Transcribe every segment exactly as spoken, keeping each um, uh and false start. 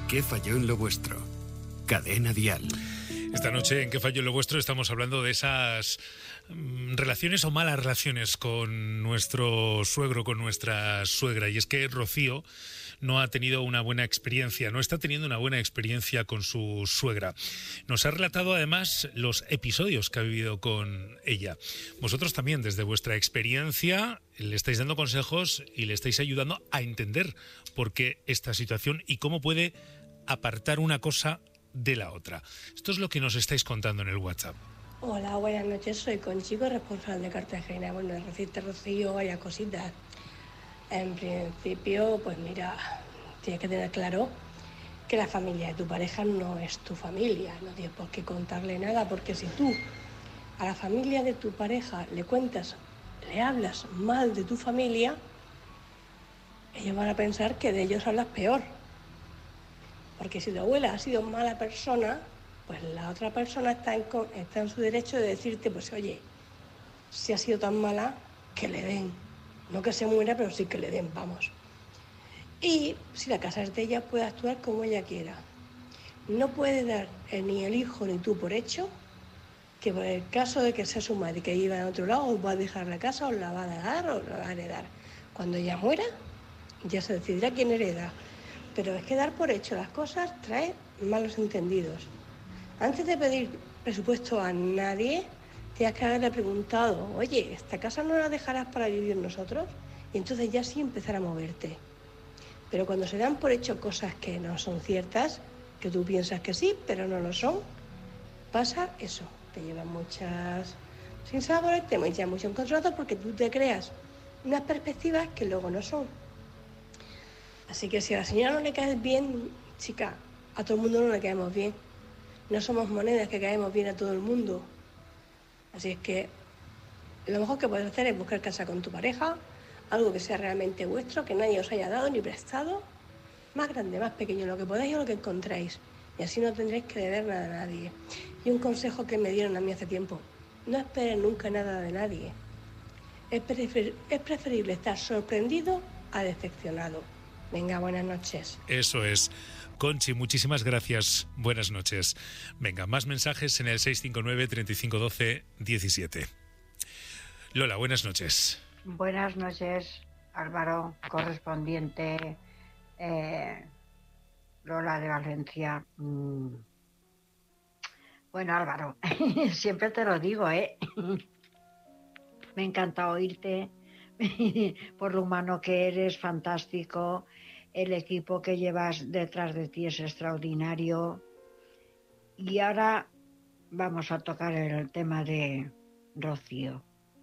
¿Qué falló en lo vuestro? Cadena Dial. Esta noche en ¿Qué falló en lo vuestro? Estamos hablando de esas mm, relaciones o malas relaciones con nuestro suegro, con nuestra suegra. Y es que Rocío no ha tenido una buena experiencia, no está teniendo una buena experiencia con su suegra. Nos ha relatado además los episodios que ha vivido con ella. Vosotros también, desde vuestra experiencia, le estáis dando consejos y le estáis ayudando a entender por qué esta situación y cómo puede apartar una cosa de la otra. Esto es lo que nos estáis contando en el WhatsApp. Hola, buenas noches, soy Conchico, responsable de Cartagena. Bueno, decirte, Rocío, varias cositas. En principio, pues mira, tienes que tener claro que la familia de tu pareja no es tu familia, no tienes por qué contarle nada, porque si tú a la familia de tu pareja le cuentas, le hablas mal de tu familia, ellos van a pensar que de ellos hablas peor. Porque si tu abuela ha sido mala persona, pues la otra persona está en, está en su derecho de decirte, pues oye, si ha sido tan mala, que le den. No que se muera, pero sí que le den, vamos. Y si la casa es de ella, puede actuar como ella quiera. No puede dar eh, ni el hijo ni tú por hecho que por el caso de que sea su madre que iba a otro lado, os va a dejar la casa, os la va a dejar o la va a heredar. Cuando ella muera, ya se decidirá quién hereda. Pero es que dar por hecho las cosas trae malos entendidos. Antes de pedir presupuesto a nadie, tienes que haberle preguntado, oye, ¿esta casa no la dejarás para vivir nosotros? Y entonces ya sí empezar a moverte. Pero cuando se dan por hecho cosas que no son ciertas, que tú piensas que sí, pero no lo son, pasa eso. Te llevan muchas sinsabores, te echan mucho encontronazo porque tú te creas unas perspectivas que luego no son. Así que si a la señora no le caes bien, chica, a todo el mundo no le caemos bien. No somos monedas que caemos bien a todo el mundo. Así es que lo mejor que puedes hacer es buscar casa con tu pareja, algo que sea realmente vuestro, que nadie os haya dado ni prestado, más grande, más pequeño, lo que podáis o lo que encontráis. Y así no tendréis que deber nada a nadie. Y un consejo que me dieron a mí hace tiempo, no esperes nunca nada de nadie. Es, prefer- es preferible estar sorprendido a decepcionado. Venga, buenas noches. Eso es. Conchi, muchísimas gracias. Buenas noches. Venga, más mensajes en el seis cinco nueve, treinta y cinco doce, diecisiete. Lola, buenas noches. Buenas noches, Álvaro, correspondiente eh, Lola de Valencia. Mm. Bueno, Álvaro, siempre te lo digo, ¿eh? Me encanta oírte, por lo humano que eres, fantástico. El equipo que llevas detrás de ti es extraordinario. Y ahora vamos a tocar el tema de Rocío.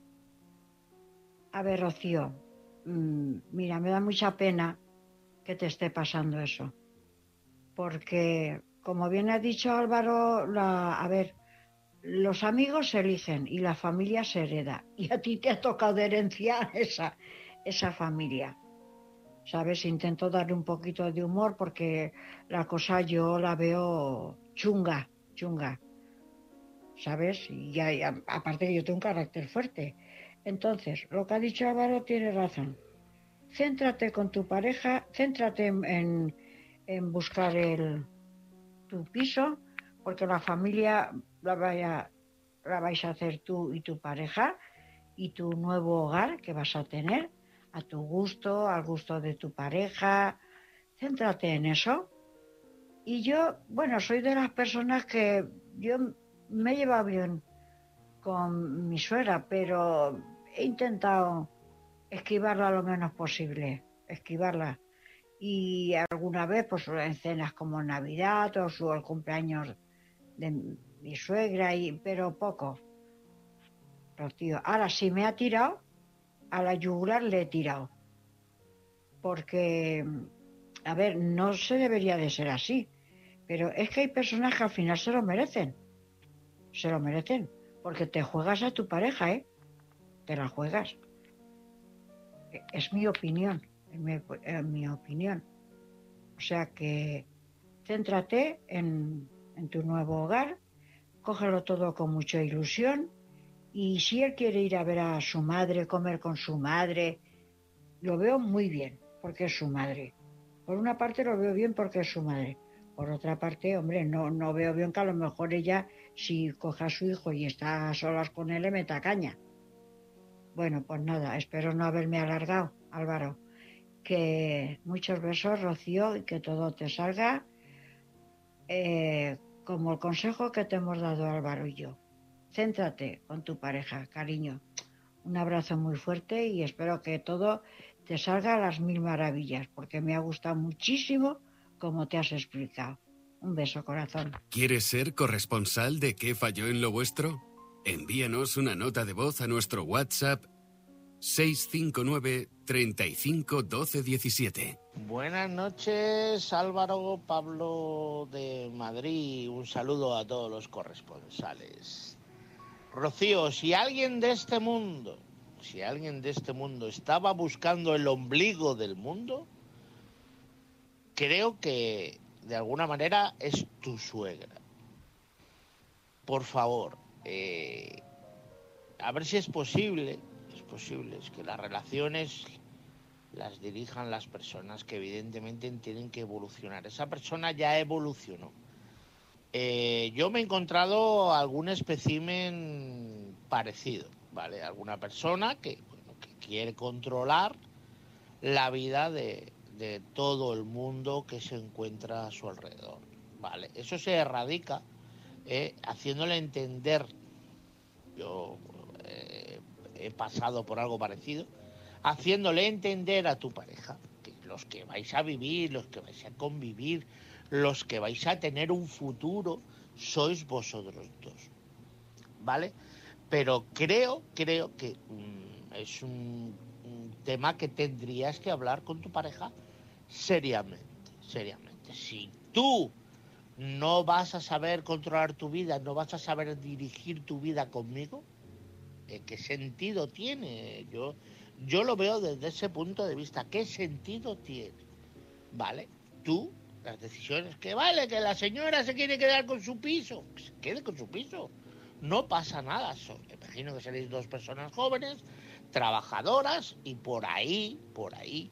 A ver, Rocío, mmm, mira, me da mucha pena que te esté pasando eso. Porque, como bien ha dicho Álvaro, la, a ver, los amigos se eligen y la familia se hereda. Y a ti te ha tocado de herencia esa, esa familia. ¿Sabes? Intento darle un poquito de humor porque la cosa yo la veo chunga, chunga. ¿Sabes? Y ya, ya, aparte que yo tengo un carácter fuerte. Entonces, lo que ha dicho Álvaro tiene razón. Céntrate con tu pareja, céntrate en, en, en buscar el, tu piso, porque la familia la, vaya, la vais a hacer tú y tu pareja y tu nuevo hogar que vas a tener a tu gusto, al gusto de tu pareja. Céntrate en eso. Y yo, bueno, soy de las personas que yo me he llevado bien con mi suegra, pero he intentado esquivarla lo menos posible, esquivarla. Y alguna vez, pues en cenas como Navidad o su, el cumpleaños de mi suegra, y, pero poco. Rocío. Ahora, si me ha tirado, a la yugular le he tirado. Porque, a ver, no se debería de ser así. Pero es que hay personas que al final se lo merecen. Se lo merecen. Porque te juegas a tu pareja, ¿eh? Te la juegas. Es mi opinión. Es mi, es mi opinión. O sea que céntrate en, en tu nuevo hogar. Cógelo todo con mucha ilusión. Y si él quiere ir a ver a su madre, comer con su madre, lo veo muy bien, porque es su madre. Por una parte lo veo bien porque es su madre. Por otra parte, hombre, no, no veo bien que a lo mejor ella, si coge a su hijo y está a solas con él, le meta caña. Bueno, pues nada, espero no haberme alargado, Álvaro. Que muchos besos, Rocío, y que todo te salga eh, como el consejo que te hemos dado Álvaro y yo. Céntrate con tu pareja, cariño. Un abrazo muy fuerte y espero que todo te salga a las mil maravillas, porque me ha gustado muchísimo como te has explicado. Un beso, corazón. ¿Quieres ser corresponsal de ¿Qué falló en lo vuestro? Envíanos una nota de voz a nuestro WhatsApp seis cinco nueve, treinta y cinco, doce, diecisiete. Buenas noches, Álvaro, Pablo de Madrid. Un saludo a todos los corresponsales. Rocío, si alguien de este mundo, si alguien de este mundo estaba buscando el ombligo del mundo, creo que de alguna manera es tu suegra. Por favor, eh, a ver si es posible, es posible, es que las relaciones las dirijan las personas que evidentemente tienen que evolucionar. Esa persona ya evolucionó. Eh, yo me he encontrado algún espécimen parecido, ¿vale? Alguna persona que, bueno, que quiere controlar la vida de, de todo el mundo que se encuentra a su alrededor, ¿vale? Eso se erradica eh, haciéndole entender, yo eh, he pasado por algo parecido, haciéndole entender a tu pareja que los que vais a vivir, los que vais a convivir, los que vais a tener un futuro, sois vosotros dos, ¿vale? Pero creo, creo que mm, es un, un tema que tendrías que hablar con tu pareja seriamente, seriamente. Si tú no vas a saber controlar tu vida, no vas a saber dirigir tu vida conmigo, ¿eh, ¿qué sentido tiene? Yo, yo lo veo desde ese punto de vista. ¿Qué sentido tiene? ¿Vale? Tú, las decisiones, que vale, que la señora se quiere quedar con su piso, que se quede con su piso. No pasa nada. So, imagino que seréis dos personas jóvenes, trabajadoras, y por ahí, por ahí,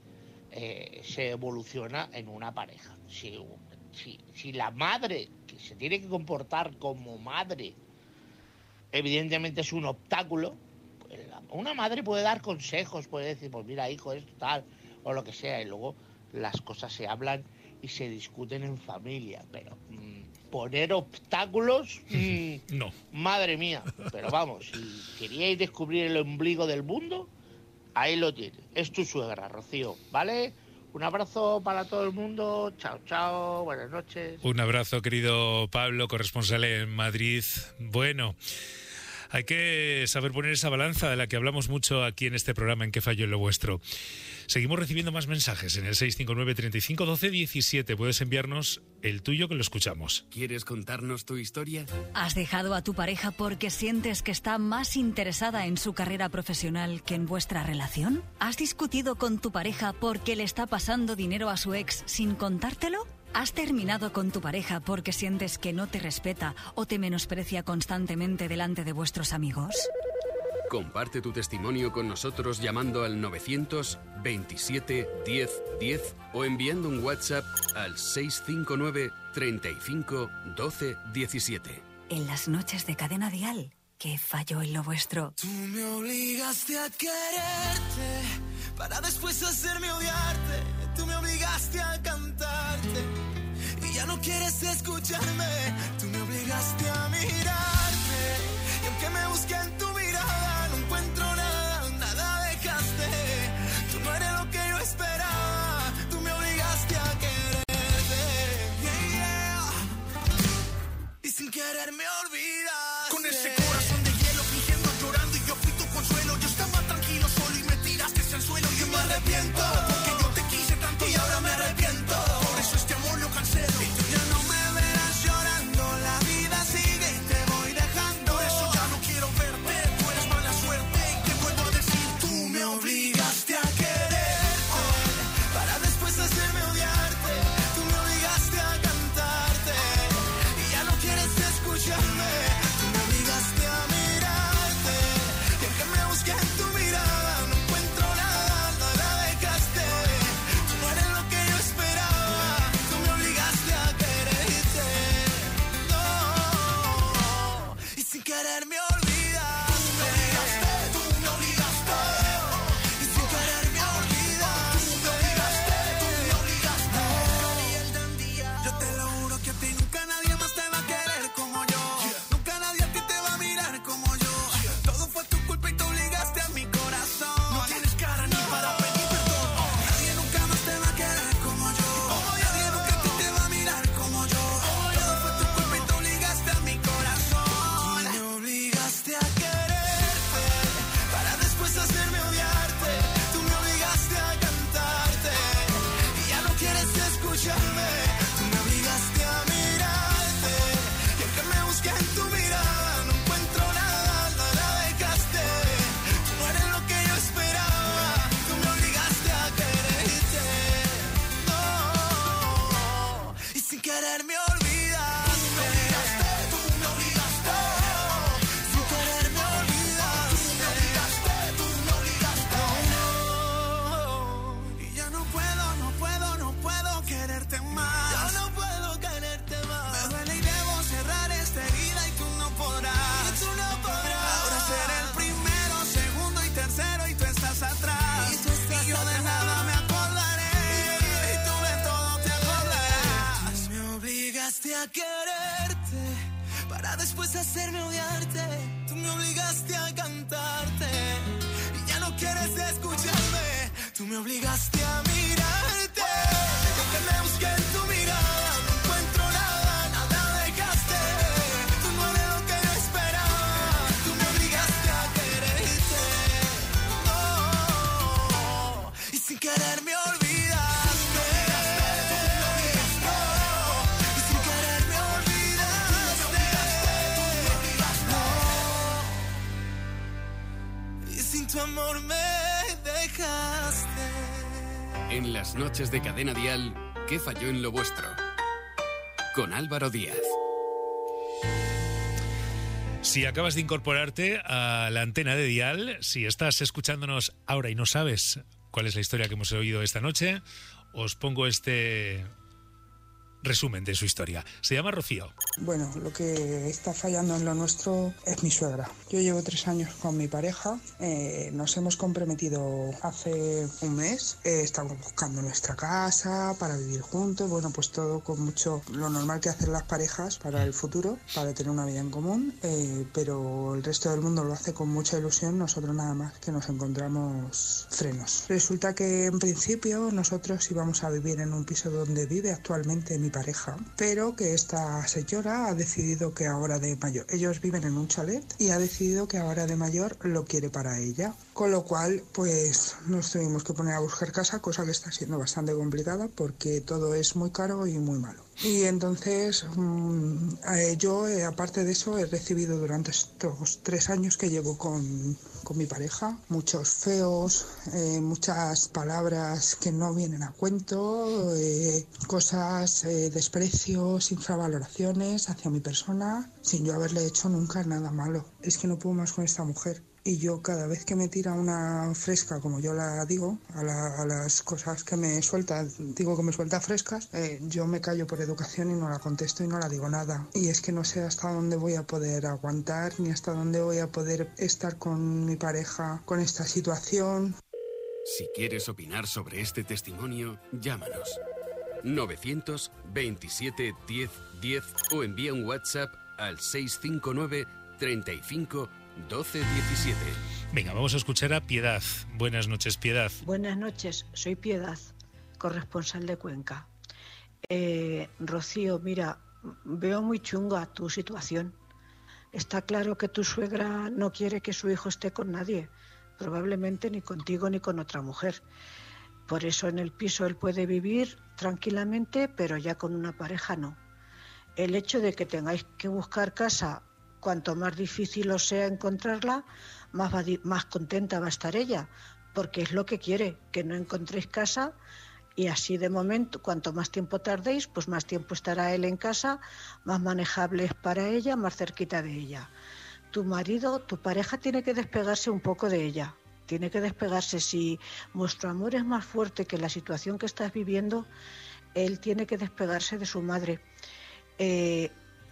eh, se evoluciona en una pareja. Si, si, si la madre, que se tiene que comportar como madre, evidentemente es un obstáculo, pues la, una madre puede dar consejos, puede decir, pues mira, hijo, esto tal, o lo que sea, y luego las cosas se hablan y se discuten en familia, pero mmm, poner obstáculos, mmm, no. Madre mía, pero vamos, si queríais descubrir el ombligo del mundo, ahí lo tienes, es tu suegra, Rocío, ¿vale? Un abrazo para todo el mundo, chao, chao, buenas noches. Un abrazo, querido Pablo, corresponsal en Madrid. Bueno, hay que saber poner esa balanza de la que hablamos mucho aquí en este programa en ¿Qué falló en lo vuestro? Seguimos recibiendo más mensajes en el seis cinco nueve, treinta y cinco, doce, diecisiete. Puedes enviarnos el tuyo que lo escuchamos. ¿Quieres contarnos tu historia? ¿Has dejado a tu pareja porque sientes que está más interesada en su carrera profesional que en vuestra relación? ¿Has discutido con tu pareja porque le está pasando dinero a su ex sin contártelo? ¿Has terminado con tu pareja porque sientes que no te respeta o te menosprecia constantemente delante de vuestros amigos? Comparte tu testimonio con nosotros llamando al novecientos veintisiete diez diez o enviando un WhatsApp al seis cinco nueve, treinta y cinco, doce, diecisiete. En las noches de Cadena Dial, ¿qué falló en lo vuestro? Tú me obligaste a quererte para después hacerme odiarte. Tú me obligaste a cantarte y ya no quieres escucharme. Tú me obligaste a mirarte y aunque me busque en tu mirada no encuentro nada, nada dejaste. Tú no eres lo que yo esperaba. Tú me obligaste a quererte, yeah, yeah. Y sin querer me olvidaste. Con ese corazón de hielo fingiendo llorando y yo fui tu consuelo. Yo estaba tranquilo solo y me tiraste al suelo. Y me arrepiento porque yo te quise tanto y ahora me arrepiento. Por eso este amor lo cancelo. Y tú ya no me verás llorando. La vida sigue y te voy dejando. Por eso ya no quiero verte. escucharme. Tú me obligaste a mirarte y aunque me busqué en tu mirada no encuentro nada, nada dejaste. Tú no eres lo que yo esperaba, tú me obligaste a quererte. No, y sin querer me olvidaste. A quererte para después hacerme odiarte. Tú me obligaste a cantarte y ya no quieres escucharme. Tú me obligaste a mirarte y aunque me busqué en tu mirada no encuentro nada, nada dejaste. Tú no eres lo que yo esperaba, tú me obligaste a quererte. Oh, y sin querer me olvidaste. Tu amor me dejaste. En las noches de Cadena Dial, ¿qué falló en lo vuestro? Con Álvaro Díaz. Si acabas de incorporarte a la antena de Dial, si estás escuchándonos ahora y no sabes cuál es la historia que hemos oído esta noche, os pongo este resumen de su historia. Se llama Rocío. Bueno, lo que está fallando en lo nuestro es mi suegra. Yo llevo tres años con mi pareja, eh, nos hemos comprometido hace un mes, eh, estamos buscando nuestra casa para vivir juntos, bueno, pues todo con mucho, lo normal que hacen las parejas para el futuro, para tener una vida en común, eh, pero el resto del mundo lo hace con mucha ilusión, nosotros nada más que nos encontramos frenos. Resulta que en principio nosotros íbamos a vivir en un piso donde vive actualmente mi pareja, pero que esta señora ha decidido que ahora de mayor, ellos viven en un chalet y ha decidido que ahora de mayor lo quiere para ella, con lo cual pues nos tuvimos que poner a buscar casa, cosa que está siendo bastante complicada porque todo es muy caro y muy malo. Y entonces mmm, eh, yo eh, aparte de eso he recibido durante estos tres años que llevo con, con mi pareja muchos feos, eh, muchas palabras que no vienen a cuento, eh, cosas, eh, desprecios, infravaloraciones hacia mi persona sin yo haberle hecho nunca nada malo. Es que no puedo más con esta mujer. Y yo cada vez que me tira una fresca, como yo la digo, a, la, a las cosas que me suelta, digo que me suelta frescas, eh, yo me callo por educación y no la contesto y no la digo nada. Y es que no sé hasta dónde voy a poder aguantar, ni hasta dónde voy a poder estar con mi pareja con esta situación. Si quieres opinar sobre este testimonio, llámanos. novecientos veintisiete diez diez o envía un WhatsApp al seis cinco nueve treinta y cinco doce diecisiete. Venga, vamos a escuchar a Piedad. Buenas noches, Piedad. Buenas noches, soy Piedad, corresponsal de Cuenca. Eh, Rocío, mira, veo muy chunga tu situación. Está claro que tu suegra no quiere que su hijo esté con nadie, probablemente ni contigo ni con otra mujer. Por eso en el piso él puede vivir tranquilamente, pero ya con una pareja no. El hecho de que tengáis que buscar casa, cuanto más difícil os sea encontrarla, más, va, más contenta va a estar ella, porque es lo que quiere, que no encontréis casa, y así de momento, cuanto más tiempo tardéis, pues más tiempo estará él en casa, más manejable es para ella, más cerquita de ella. Tu marido, tu pareja tiene que despegarse un poco de ella, tiene que despegarse. Si vuestro amor es más fuerte que la situación que estás viviendo, él tiene que despegarse de su madre. Eh,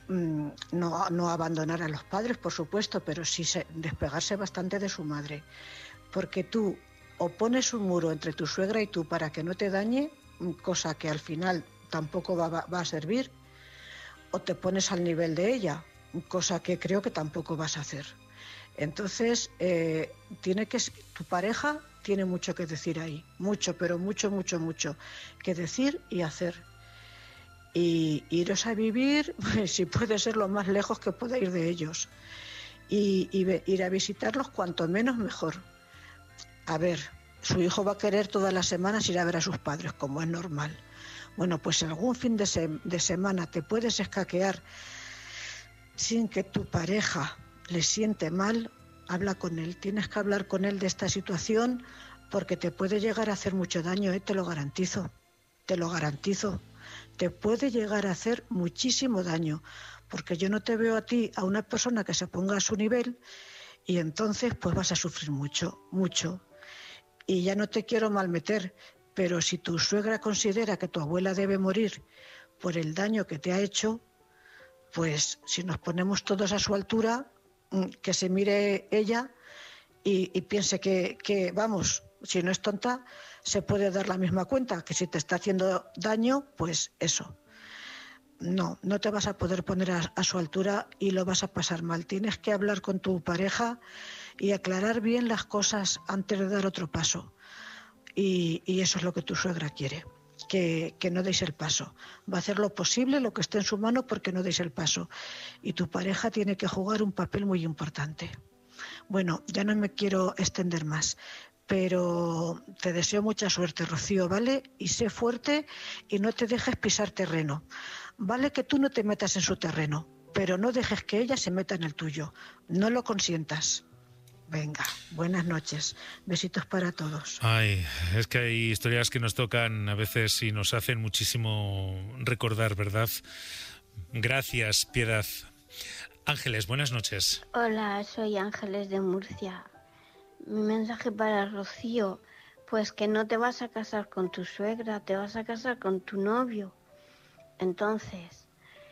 No, no abandonar a los padres, por supuesto, pero sí se, despegarse bastante de su madre. Porque tú o pones un muro entre tu suegra y tú para que no te dañe, cosa que al final tampoco va, va, va a servir, o te pones al nivel de ella, cosa que creo que tampoco vas a hacer. Entonces, eh, tiene que, tu pareja tiene mucho que decir ahí, mucho, pero mucho, mucho, mucho que decir y hacer. Y iros a vivir, si puede ser lo más lejos que pueda ir de ellos, y, y ve, ir a visitarlos cuanto menos mejor. A ver, su hijo va a querer todas las semanas ir a ver a sus padres, como es normal. Bueno, pues algún fin de, se- de semana te puedes escaquear sin que tu pareja le siente mal, habla con él. Tienes que hablar con él de esta situación porque te puede llegar a hacer mucho daño, ¿eh? Te lo garantizo, te lo garantizo. Te puede llegar a hacer muchísimo daño, porque yo no te veo a ti, a una persona que se ponga a su nivel, y entonces pues vas a sufrir mucho, mucho. Y ya no te quiero malmeter, pero si tu suegra considera que tu abuela debe morir por el daño que te ha hecho, pues si nos ponemos todos a su altura, que se mire ella y, y piense que, que, vamos, si no es tonta, se puede dar la misma cuenta, que si te está haciendo daño, pues eso. No, no te vas a poder poner a, a su altura y lo vas a pasar mal. Tienes que hablar con tu pareja y aclarar bien las cosas antes de dar otro paso. Y, y eso es lo que tu suegra quiere, que, que no deis el paso. Va a hacer lo posible, lo que esté en su mano, porque no deis el paso. Y tu pareja tiene que jugar un papel muy importante. Bueno, ya no me quiero extender más, pero te deseo mucha suerte, Rocío, ¿vale? Y sé fuerte y no te dejes pisar terreno. Vale que tú no te metas en su terreno, pero no dejes que ella se meta en el tuyo. No lo consientas. Venga, buenas noches. Besitos para todos. Ay, es que hay historias que nos tocan a veces y nos hacen muchísimo recordar, ¿verdad? Gracias, Piedad. Ángeles, buenas noches. Hola, soy Ángeles de Murcia. Mi mensaje para Rocío, pues que no te vas a casar con tu suegra, te vas a casar con tu novio. Entonces,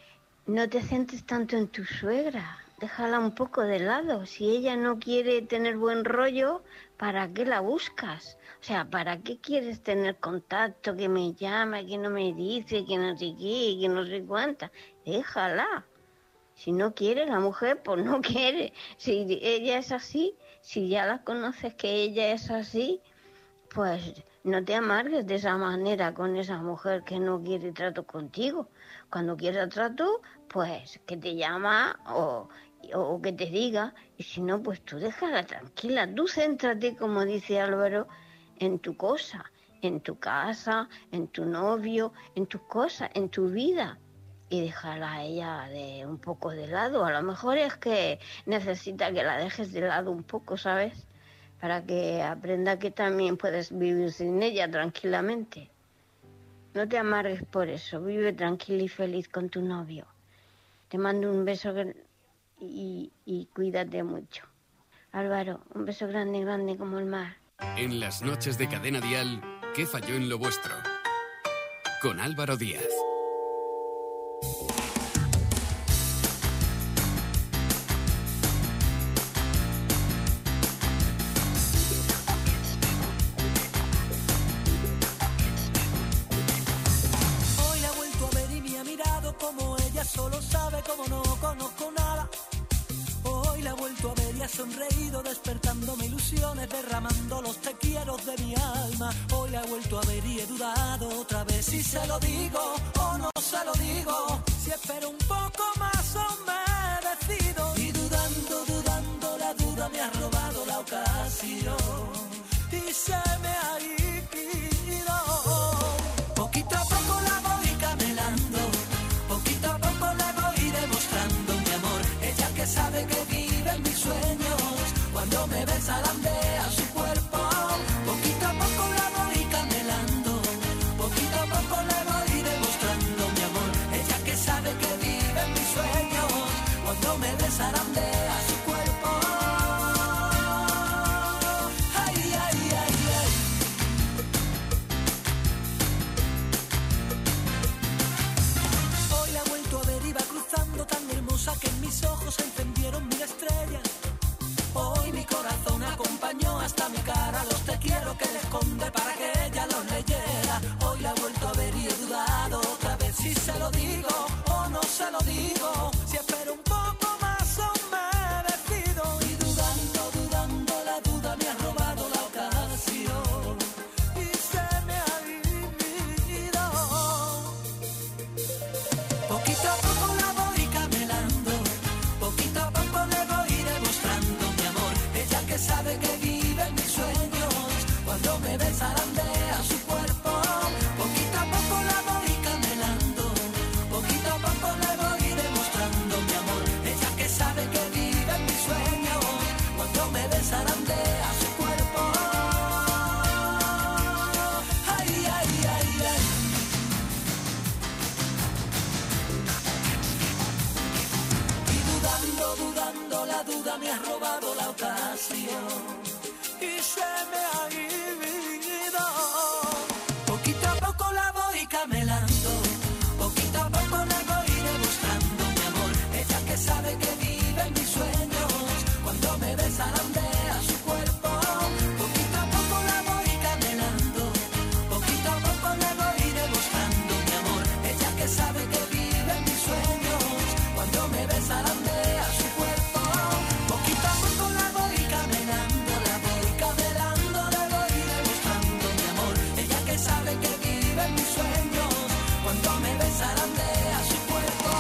no te centres tanto en tu suegra, déjala un poco de lado. Si ella no quiere tener buen rollo, ¿para qué la buscas? O sea, ¿para qué quieres tener contacto, que me llama, que no me dice, que no sé qué, que no sé cuánta? Déjala. Si no quiere la mujer, pues no quiere. Si ella es así, si ya la conoces que ella es así, pues no te amargues de esa manera con esa mujer que no quiere trato contigo. Cuando quiera trato, pues que te llama o, o que te diga. Y si no, pues tú déjala tranquila. Tú céntrate, como dice Álvaro, en tu cosa, en tu casa, en tu novio, en tus cosas, en tu vida. Y déjala a ella de un poco de lado. A lo mejor es que necesita que la dejes de lado un poco, ¿sabes? Para que aprenda que también puedes vivir sin ella tranquilamente. No te amargues por eso. Vive tranquila y feliz con tu novio. Te mando un beso y, y cuídate mucho. Álvaro, un beso grande, grande como el mar. En las noches de Cadena Dial, ¿qué falló en lo vuestro? Con Álvaro Díaz. Solo sabe cómo no conozco nada. Hoy la he vuelto a ver y ha sonreído, despertándome ilusiones, derramando los te quiero de mi alma. Hoy la he vuelto a ver y he dudado otra vez si se lo digo o no se lo digo. Si espero un poco más o me decido. Y dudando, dudando, la duda me ha robado la ocasión y se me ha ido. Poquito a poco la voy camelando. Poquito a poco le voy demostrando mi amor. Ella que sabe que vive en mis sueños. Cuando me besa landea su cuerpo. Poquito a poco la voy camelando. Poquito a poco le voy demostrando mi amor. Ella que sabe que vive en mis sueños. Cuando me besa landea su cuerpo. Ay, ay, ay, ay. Tan hermosa que en mis ojos se encendieron mil estrellas. Hoy mi corazón acompañó hasta mi cara los te quiero que le esconde para que ella los leyera. Hoy la he vuelto a ver y he dudado otra vez si se lo digo o no se lo digo. Si espero un poco más o me decido. Y dudando, dudando, la duda me ha robado la ocasión y se me ha ido. Poquito a poco la voy camelando, poquito a poco le voy demostrando mi amor. Ella que sabe que vive en mis sueños, cuando me besa landea su cuerpo. Poquito a poco la voy duda me ha robado la ocasión y se me ha ido. Poquito a poco la voy camelando, poquito a poco la voy demostrando, mi amor. Ella que sabe que vive en mis sueños, cuando me desarandea su cuerpo. Poquito a poco la voy camelando, poquito a poco la voy demostrando, mi amor. Ella que sabe que vive en mis sueños, cuando me desarandea su cuerpo. Poquito a poco la voy camelando, la voy camelando, la voy demostrando, mi amor. Ella que sabe que vive en mis sueños, cuando me desarandea su cuerpo.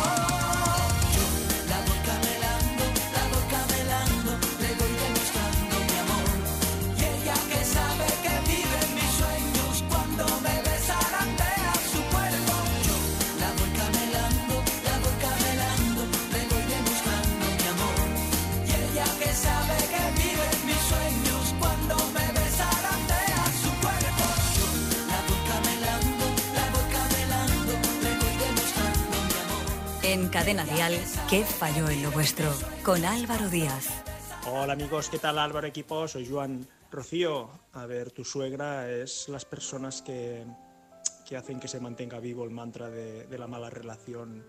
Yo la voy camelando, la voy camelando, le voy demostrando, mi amor. Y ella que sabe que vive en mis sueños, cuando me desarandea su cuerpo. Yo la voy camelando, la voy camelando, le voy demostrando, mi amor. Y ella que sabe que vive en mis sueños, cuando me desarandea su cuerpo. Yo la voy camelando, la voy camelando, le voy demostrando, mi amor. En Cadena Dial, ¿qué falló en lo vuestro? Con Álvaro Díaz. Hola amigos, ¿qué tal Álvaro equipo? Soy Joan. Rocío, a ver, tu suegra es las personas que, que hacen que se mantenga vivo el mantra de, de la mala relación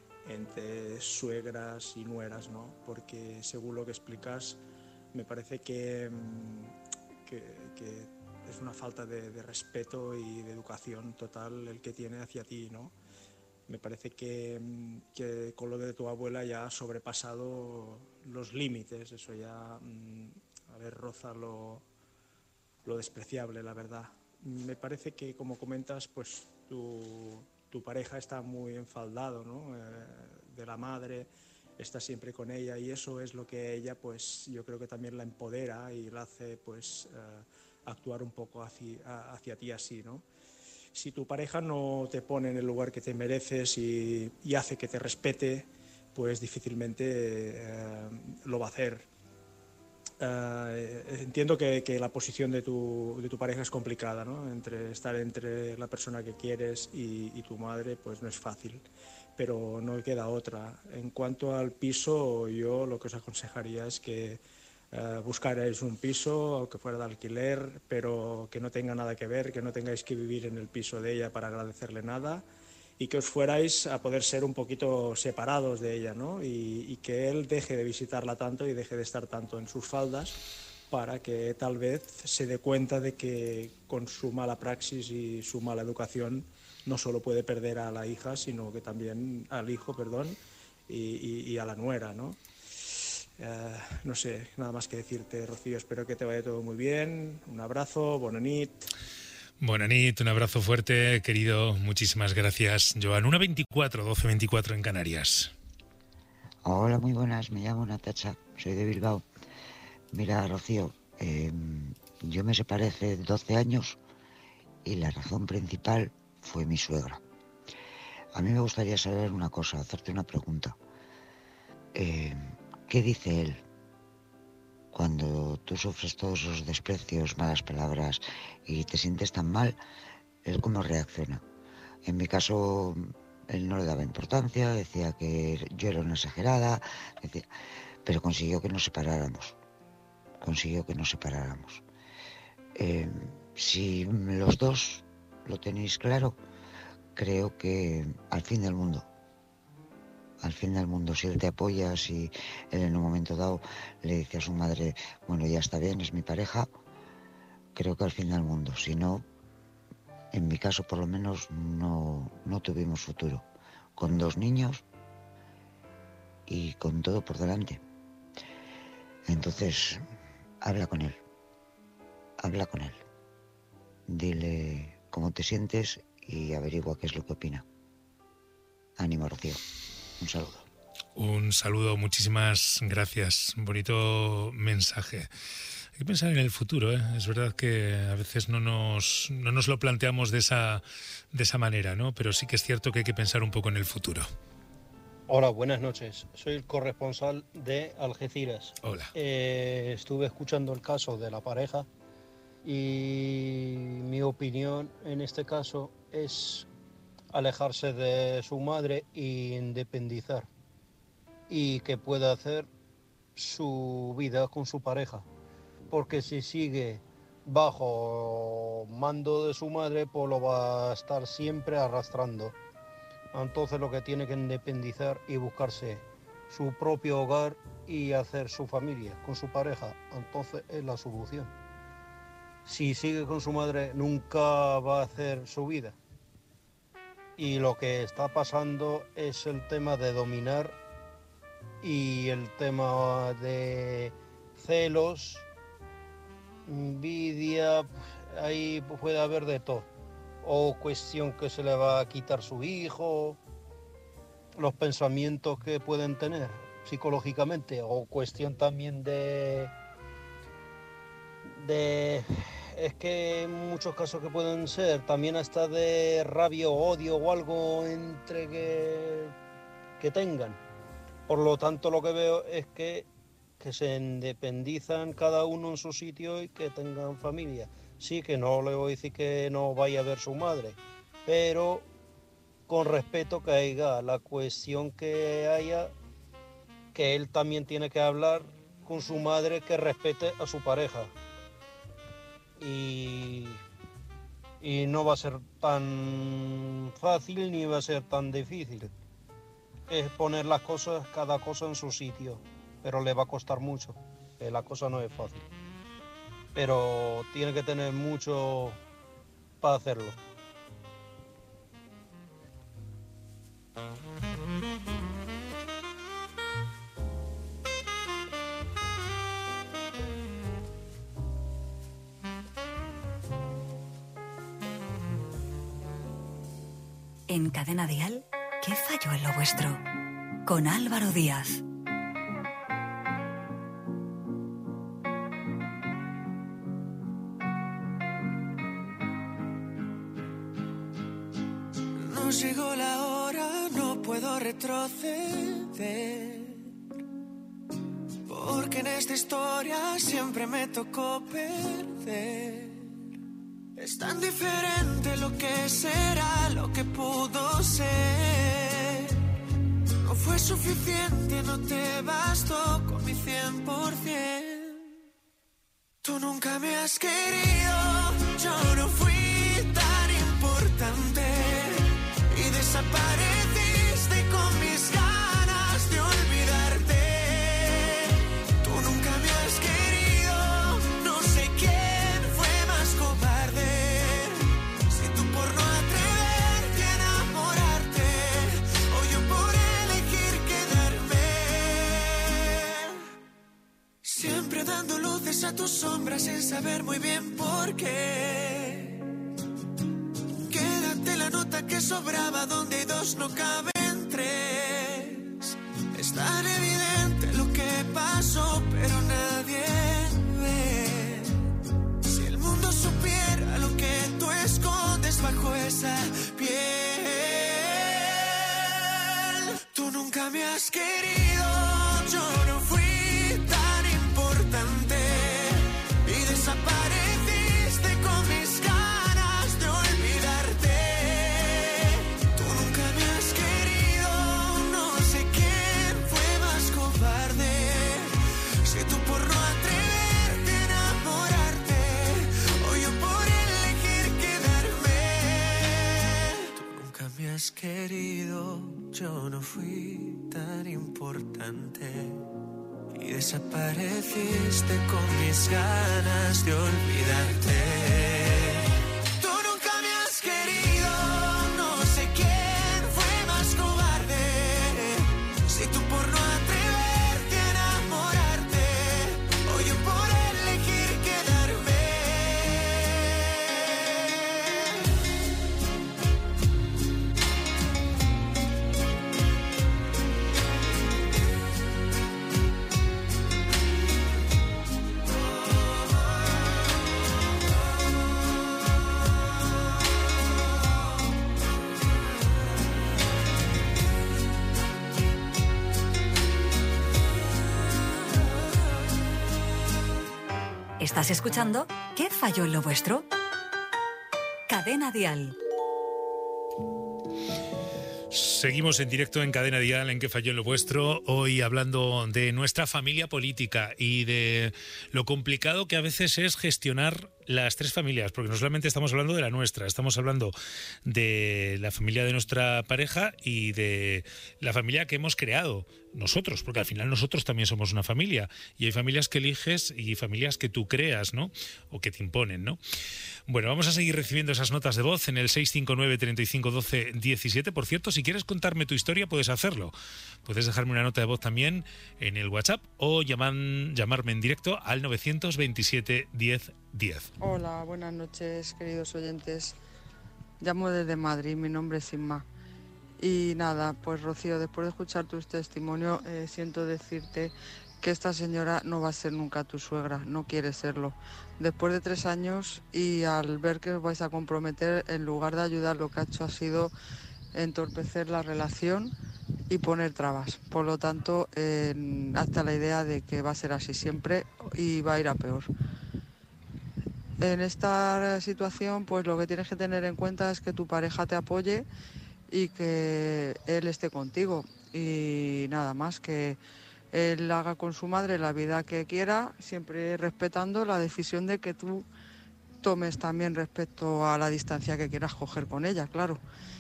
entre suegras y nueras, ¿no? Porque según lo que explicas, me parece que, mm, que, que es una falta de, de respeto y de educación total el que tiene hacia ti, ¿no? Me parece que, mm, que con lo de tu abuela ya ha sobrepasado los límites, eso ya, mm, a ver, roza lo, lo despreciable, la verdad. Me parece que, como comentas, pues tu, tu pareja está muy enfaldado, ¿no? Eh, de la madre, está siempre con ella y eso es lo que ella, pues yo creo que también la empodera y la hace, pues, eh, actuar un poco hacia, hacia ti así, ¿no? Si tu pareja no te pone en el lugar que te mereces y, y hace que te respete, pues difícilmente eh, lo va a hacer. Uh, entiendo que, que la posición de tu, de tu pareja es complicada, ¿no? Entre estar entre la persona que quieres y, y tu madre, pues no es fácil, pero no queda otra. En cuanto al piso, yo lo que os aconsejaría es que uh, buscarais un piso, aunque fuera de alquiler, pero que no tenga nada que ver, que no tengáis que vivir en el piso de ella para agradecerle nada, y que os fuerais a poder ser un poquito separados de ella, ¿no? Y, y que él deje de visitarla tanto y deje de estar tanto en sus faldas para que tal vez se dé cuenta de que con su mala praxis y su mala educación no solo puede perder a la hija, sino que también al hijo, perdón, y, y, y a la nuera, ¿no? Uh, no sé, nada más que decirte, Rocío, espero que te vaya todo muy bien. Un abrazo, bona nit. Buenas noches, un abrazo fuerte, querido. Muchísimas gracias, Joan. una veinticuatro, doce veinticuatro en Canarias. Hola, muy buenas. Me llamo Natacha, soy de Bilbao. Mira, Rocío, eh, yo me separé hace doce años y la razón principal fue mi suegra. A mí me gustaría saber una cosa, hacerte una pregunta. Eh, ¿Qué dice él cuando tú sufres todos esos desprecios, malas palabras y te sientes tan mal? ¿Él cómo reacciona? En mi caso, él no le daba importancia, decía que yo era una exagerada, decía, pero consiguió que nos separáramos. Consiguió que nos separáramos. Eh, si los dos lo tenéis claro, creo que al fin del mundo, al fin del mundo, si él te apoya, si él en un momento dado le dice a su madre, bueno, ya está bien, es mi pareja, creo que al fin del mundo. Si no, en mi caso por lo menos no, no tuvimos futuro. Con dos niños y con todo por delante. Entonces, habla con él. Habla con él. Dile cómo te sientes y averigua qué es lo que opina. Ánimo, Rocío. Un saludo. Un saludo, muchísimas gracias. Un bonito mensaje. Hay que pensar en el futuro, ¿eh? Es verdad que a veces no nos, no nos lo planteamos de esa, de esa manera, ¿no? Pero sí que es cierto que hay que pensar un poco en el futuro. Hola, buenas noches. Soy el corresponsal de Algeciras. Hola. Eh, estuve escuchando el caso de la pareja y mi opinión en este caso es alejarse de su madre e independizar. Y que pueda hacer su vida con su pareja, porque si sigue bajo mando de su madre, pues lo va a estar siempre arrastrando. Entonces lo que tiene que independizar y buscarse su propio hogar y hacer su familia con su pareja. Entonces es la solución. Si sigue con su madre, nunca va a hacer su vida. Y lo que está pasando es el tema de dominar y el tema de celos, envidia, ahí puede haber de todo. O cuestión que se le va a quitar su hijo, los pensamientos que pueden tener psicológicamente, o cuestión también de... de es que en muchos casos que pueden ser también hasta de rabia o odio o algo entre que, que tengan. Por lo tanto, lo que veo es que, que se independizan cada uno en su sitio y que tengan familia. Sí, que no le voy a decir que no vaya a ver su madre, pero con respeto que haya la cuestión que haya, que él también tiene que hablar con su madre, que respete a su pareja. Y, y no va a ser tan fácil ni va a ser tan difícil. Es poner las cosas, cada cosa en su sitio, pero le va a costar mucho, que la cosa no es fácil. Pero tiene que tener mucho para hacerlo. En Cadena Dial, ¿qué falló en lo vuestro? Con Álvaro Díaz. No llegó la hora, no puedo retroceder, porque en esta historia siempre me tocó perder. Es tan diferente lo que será, lo que pudo ser. No fue suficiente, no te bastó con mi cien por ciento. Tú nunca me has querido, yo no fui tan importante. Y desapareciste con mis ganas de olvidarte. Tú nunca me has querido, no sé quién fue más cobarde. Si tú por no atreverte a enamorarte, o yo por elegir quedarme. Siempre dando luces a tus sombras sin saber muy bien por qué. La nota que sobraba donde hay dos no caben tres. Es tan evidente lo que pasó, pero nadie ve. Si el mundo supiera lo que tú escondes bajo esa piel. Tú nunca me has querido, yo no fui tan importante. Y desapareciste con mis ganas de olvidarte. Si tú por no atreverte a enamorarte, o yo por elegir quedarme. Tú nunca me has querido, yo no fui tan importante. Y desapareciste con mis ganas de olvidarte. Tú nunca me has querido, no sé quién fue más cobarde. Si tú por no atreverte a enamorarte, o yo por elegir quedarme. ¿Estás escuchando ¿Qué falló en lo vuestro? Cadena Dial. Seguimos en directo en Cadena Dial, en Que Falló en lo Vuestro, hoy hablando de nuestra familia política y de lo complicado que a veces es gestionar las tres familias, porque no solamente estamos hablando de la nuestra, estamos hablando de la familia de nuestra pareja y de la familia que hemos creado nosotros, porque al final nosotros también somos una familia, y hay familias que eliges y familias que tú creas, ¿no? O que te imponen, ¿no? Bueno, vamos a seguir recibiendo esas notas de voz en el seis cinco nueve, treinta y cinco, doce, diecisiete. Por cierto, si quieres contarme tu historia, puedes hacerlo. Puedes dejarme una nota de voz también en el WhatsApp o llaman, llamarme en directo al novecientos veintisiete, diez, diez. Hola, buenas noches, queridos oyentes. Llamo desde Madrid, mi nombre es Inma. Y nada, pues Rocío, después de escuchar tu testimonio, eh, siento decirte que esta señora no va a ser nunca tu suegra, no quiere serlo. Después de tres años y al ver que os vais a comprometer, en lugar de ayudar, lo que ha hecho ha sido entorpecer la relación y poner trabas. Por lo tanto, eh, hasta la idea de que va a ser así siempre y va a ir a peor. En esta situación, pues lo que tienes que tener en cuenta es que tu pareja te apoye y que él esté contigo. Y nada más, que él haga con su madre la vida que quiera, siempre respetando la decisión de que tú tomes también respecto a la distancia que quieras coger con ella, claro.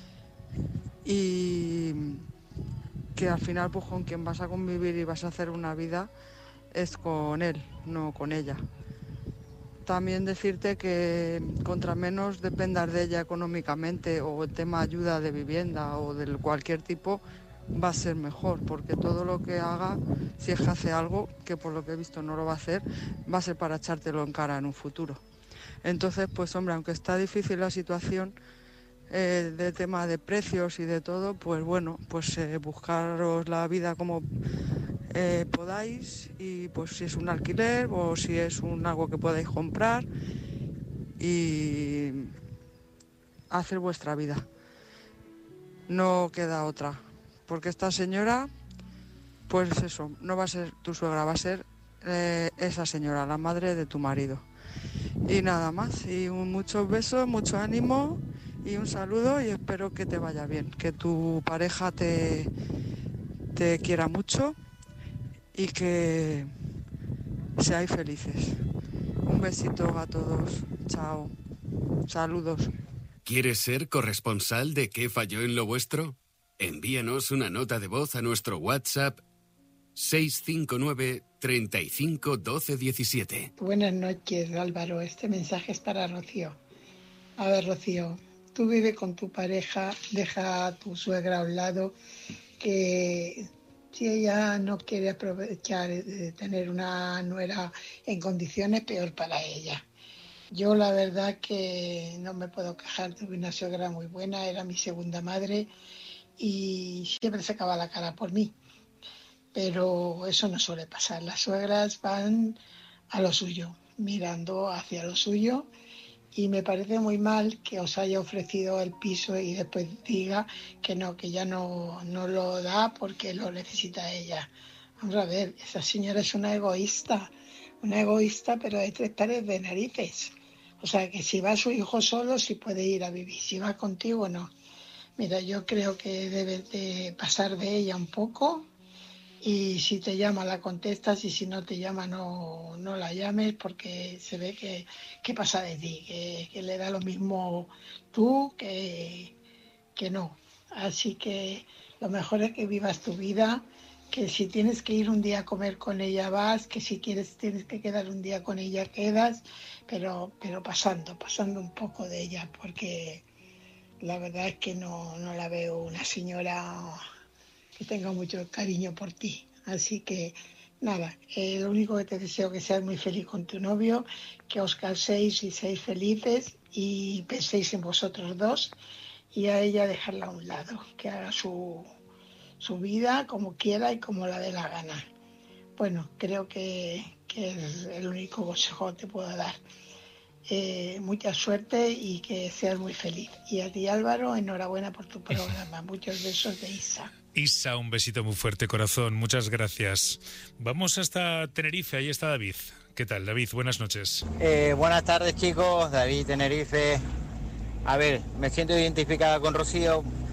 Y que al final, pues con quien vas a convivir y vas a hacer una vida es con él, no con ella. También decirte que contra menos dependas de ella económicamente, o el tema ayuda de vivienda o de cualquier tipo, va a ser mejor, porque todo lo que haga, si es que hace algo, que por lo que he visto no lo va a hacer, va a ser para echártelo en cara en un futuro. Entonces, pues hombre, aunque está difícil la situación eh, de tema de precios y de todo, pues bueno, pues eh, buscaros la vida como eh, podáis, y pues si es un alquiler o si es un algo que podáis comprar, y hacer vuestra vida. No queda otra. Porque esta señora, pues eso, no va a ser tu suegra, va a ser eh, esa señora, la madre de tu marido. Y nada más, y un, muchos besos, mucho ánimo y un saludo, y espero que te vaya bien, que tu pareja te, te quiera mucho y que seáis felices. Un besito a todos, chao, saludos. ¿Quieres ser corresponsal de ¿Qué falló en lo vuestro? Envíanos una nota de voz a nuestro WhatsApp seis cinco nueve, treinta y cinco, doce, diecisiete. Buenas noches, Álvaro. Este mensaje es para Rocío. A ver, Rocío, tú vives con tu pareja, deja a tu suegra a un lado, que si ella no quiere aprovechar de tener una nuera en condiciones, peor para ella. Yo la verdad que no me puedo quejar, tuve una suegra muy buena, era mi segunda madre, y siempre sacaba la cara por mí, pero eso no suele pasar. Las suegras van a lo suyo, mirando hacia lo suyo, y me parece muy mal que os haya ofrecido el piso y después diga que no, que ya no, no lo da porque lo necesita ella. Vamos a ver, esa señora es una egoísta, una egoísta pero de tres pares de narices. O sea, que si va su hijo solo, sí puede ir a vivir, si va contigo, no. Mira, yo creo que debes de pasar de ella un poco, y si te llama la contestas, y si no te llama no, no la llames, porque se ve que, que pasa de ti, que, que le da lo mismo tú que, que no. Así que lo mejor es que vivas tu vida, que si tienes que ir un día a comer con ella vas, que si quieres tienes que quedar un día con ella quedas, pero, pero pasando, pasando un poco de ella, porque la verdad es que no, no la veo una señora que tenga mucho cariño por ti. Así que nada, eh, lo único que te deseo es que seas muy feliz con tu novio, que os caséis y seáis felices y penséis en vosotros dos, y a ella dejarla a un lado, que haga su, su vida como quiera y como la dé la gana. Bueno, creo que, que es el único consejo que te puedo dar. Eh, mucha suerte y que seas muy feliz. Y a ti, Álvaro, enhorabuena por tu programa. Muchos besos de Isa. Isa, un besito muy fuerte, corazón. Muchas gracias. Vamos hasta Tenerife. Ahí está David. ¿Qué tal, David? Buenas noches. Eh, buenas tardes, chicos. David, Tenerife. A ver, me siento identificada con Rocío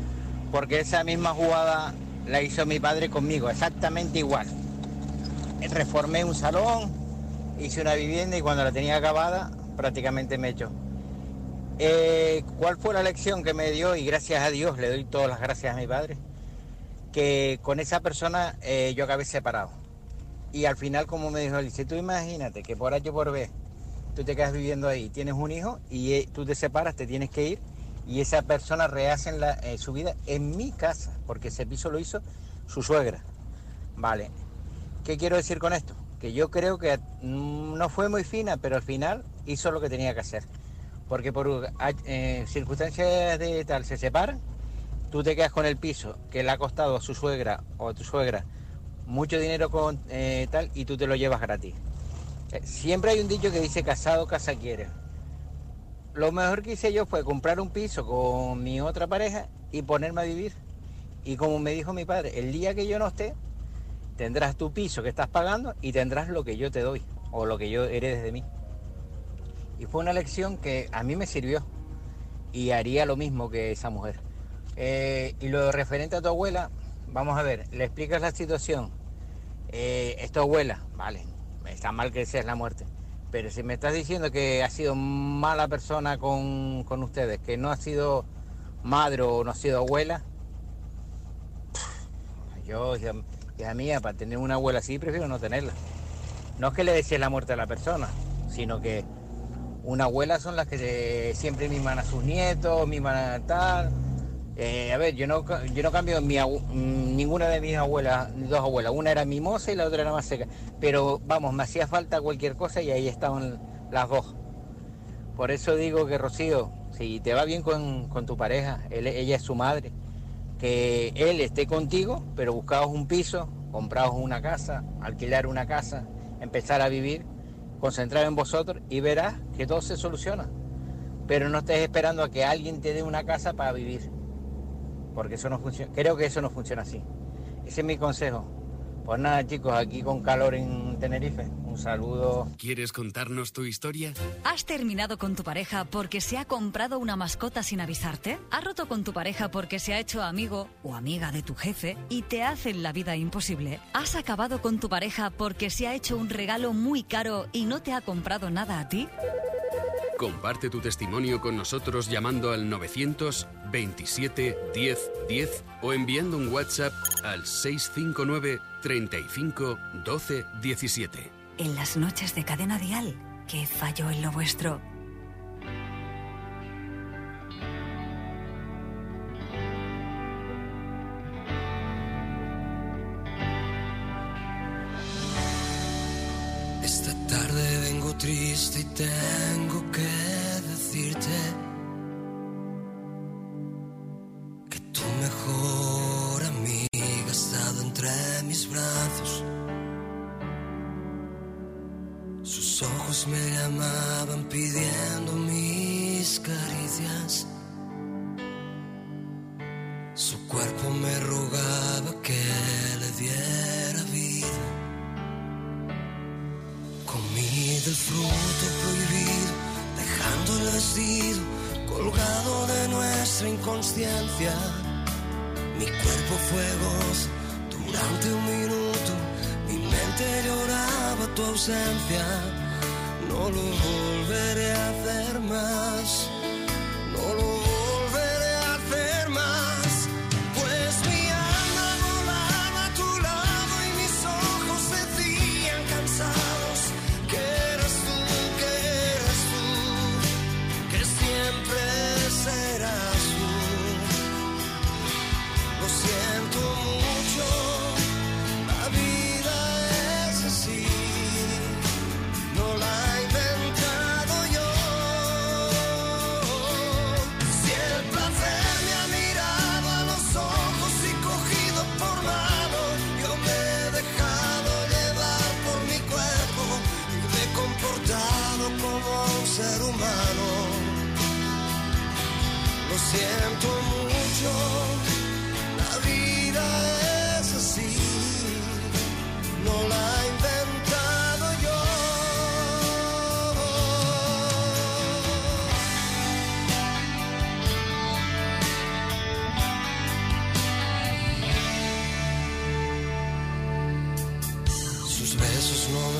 porque esa misma jugada la hizo mi padre conmigo, exactamente igual. Reformé un salón, hice una vivienda y cuando la tenía acabada prácticamente me echó. Eh, ¿Cuál fue la lección que me dio? Y gracias a Dios, le doy todas las gracias a mi padre, que con esa persona eh, yo acabé separado. Y al final, como me dijo él, dice, tú imagínate que por H o por B tú te quedas viviendo ahí, tienes un hijo y eh, tú te separas, te tienes que ir y esa persona rehace en la, eh, su vida en mi casa, porque ese piso lo hizo su suegra. Vale, ¿qué quiero decir con esto? Que yo creo que no fue muy fina, pero al final hizo lo que tenía que hacer. Porque por eh, circunstancias de tal se separan, tú te quedas con el piso que le ha costado a su suegra o a tu suegra mucho dinero con eh, tal y tú te lo llevas gratis. Eh, siempre hay un dicho que dice casado, casa quiere. Lo mejor que hice yo fue comprar un piso con mi otra pareja y ponerme a vivir. Y como me dijo mi padre, el día que yo no esté, tendrás tu piso que estás pagando y tendrás lo que yo te doy o lo que yo heredes de mí. Y fue una lección que a mí me sirvió y haría lo mismo que esa mujer. Eh, y lo referente a tu abuela, vamos a ver, le explicas la situación. Eh, es tu abuela, vale, está mal que seas la muerte. Pero si me estás diciendo que ha sido mala persona con, con ustedes, que no ha sido madre o no ha sido abuela, yo, hija, hija mía, para tener una abuela así, prefiero no tenerla. No es que le desees la muerte a la persona, sino que una abuela son las que se, siempre miman a sus nietos, miman a tal. Eh, a ver, yo no, yo no cambio mi, ninguna de mis abuelas, dos abuelas. Una era mimosa y la otra era más seca. Pero vamos, me hacía falta cualquier cosa y ahí estaban las dos. Por eso digo que, Rocío, si te va bien con, con tu pareja, él, ella es su madre, que él esté contigo, pero buscaos un piso, compraos una casa, alquilar una casa, empezar a vivir, concentrar en vosotros y verás que todo se soluciona. Pero no estés esperando a que alguien te dé una casa para vivir, porque eso no funciona. Creo que eso no funciona así. Ese es mi consejo. Pues nada, chicos, aquí con calor en Tenerife. Un saludo. ¿Quieres contarnos tu historia? ¿Has terminado con tu pareja porque se ha comprado una mascota sin avisarte? ¿Has roto con tu pareja porque se ha hecho amigo o amiga de tu jefe y te hacen la vida imposible? ¿Has acabado con tu pareja porque se ha hecho un regalo muy caro y no te ha comprado nada a ti? Comparte tu testimonio con nosotros llamando al novecientos veintisiete diez diez o enviando un WhatsApp al seis cinco nueve treinta y cinco doce diecisiete. En las noches de Cadena Dial, ¿qué falló en lo vuestro? Esta tarde vengo triste y tengo que decirte que tu mejor amiga ha estado entre mis brazos. Sus ojos me llamaban pidiendo mis caricias. Su cuerpo me rogaba que le diera vida. Comí del fruto prohibido, dejando el vestido colgado de nuestra inconsciencia. Mi cuerpo fue gozo durante un minuto, mi mente lloraba tu ausencia. No lo volveré a hacer más, no lo volveré a hacer más. Pues mi alma volaba a tu lado y mis ojos decían cansados que eres tú, que eres tú, que siempre serás tú. Lo siento mucho, la vida es así, no la he inventado yo. Si el placer me ha mirado a los ojos y cogido por mano, yo me he dejado llevar por mi cuerpo y me he comportado como un ser humano. Lo siento mucho, la vida es así, no la he inventado yo.